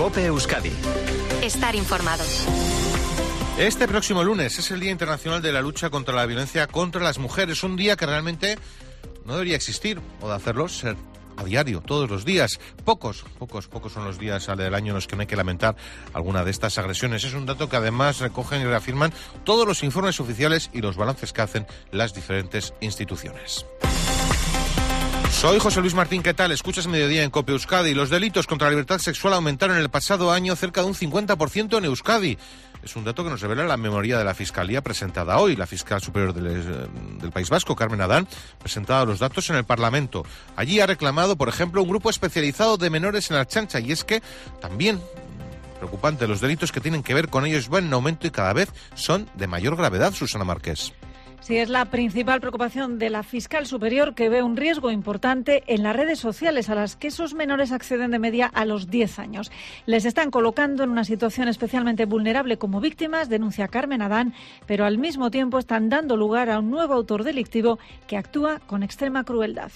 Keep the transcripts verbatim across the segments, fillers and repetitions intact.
COPE Euskadi. Estar informado. Este próximo lunes es el Día Internacional de la Lucha contra la Violencia contra las Mujeres, un día que realmente no debería existir, o de hacerlo ser a diario, todos los días. Pocos, pocos, pocos son los días del año en los que no hay que lamentar alguna de estas agresiones. Es un dato que además recogen y reafirman todos los informes oficiales y los balances que hacen las diferentes instituciones. Soy José Luis Martín, ¿qué tal? Escuchas Mediodía en COPE Euskadi. Los delitos contra la libertad sexual aumentaron en el pasado año cerca de un cincuenta por ciento en Euskadi. Es un dato que nos revela la memoria de la Fiscalía presentada hoy. La fiscal superior del, del País Vasco, Carmen Adán, presentaba los datos en el Parlamento. Allí ha reclamado, por ejemplo, un grupo especializado de menores en la Ertzaintza, y es que también preocupante, los delitos que tienen que ver con ellos van en aumento y cada vez son de mayor gravedad, Susana Márquez. Sí, es la principal preocupación de la fiscal superior, que ve un riesgo importante en las redes sociales a las que esos menores acceden de media a los diez años. Les están colocando en una situación especialmente vulnerable como víctimas, denuncia Carmen Adán, pero al mismo tiempo están dando lugar a un nuevo autor delictivo que actúa con extrema crueldad.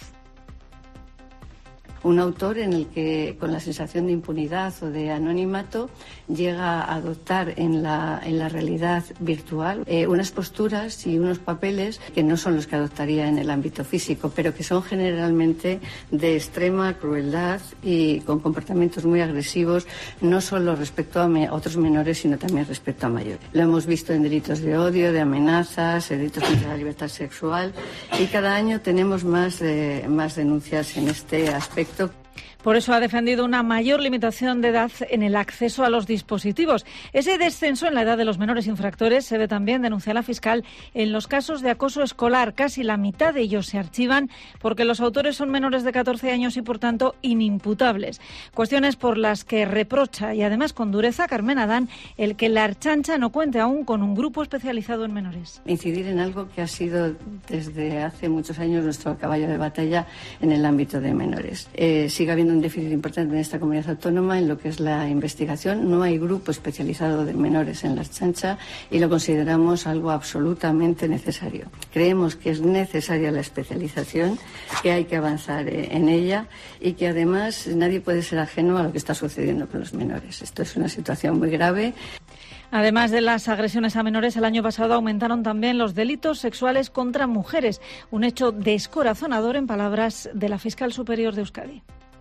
Un autor en el que, con la sensación de impunidad o de anonimato, llega a adoptar en la, en la realidad virtual eh, unas posturas y unos papeles que no son los que adoptaría en el ámbito físico, pero que son generalmente de extrema crueldad y con comportamientos muy agresivos, no solo respecto a, me, a otros menores, sino también respecto a mayores. Lo hemos visto en delitos de odio, de amenazas, delitos contra la libertad sexual, y cada año tenemos más, eh, más denuncias en este aspecto. Por eso ha defendido una mayor limitación de edad en el acceso a los dispositivos. Ese descenso en la edad de los menores infractores se ve también, denuncia la fiscal, en los casos de acoso escolar. Casi la mitad de ellos se archivan porque los autores son menores de catorce años y, por tanto, inimputables. Cuestiones por las que reprocha, y además con dureza, Carmen Adán, el que la Ertzaintza no cuente aún con un grupo especializado en menores. Incidir en algo que ha sido desde hace muchos años nuestro caballo de batalla en el ámbito de menores. Eh, sigue habiendo un déficit importante en esta comunidad autónoma en lo que es la investigación. No hay grupo especializado de menores en la Ertzaintza y lo consideramos algo absolutamente necesario. Creemos que es necesaria la especialización, que hay que avanzar en ella y que además nadie puede ser ajeno a lo que está sucediendo con los menores. Esto es una situación muy grave. Además de las agresiones a menores, el año pasado aumentaron también los delitos sexuales contra mujeres, un hecho descorazonador en palabras de la fiscal superior de Euskadi.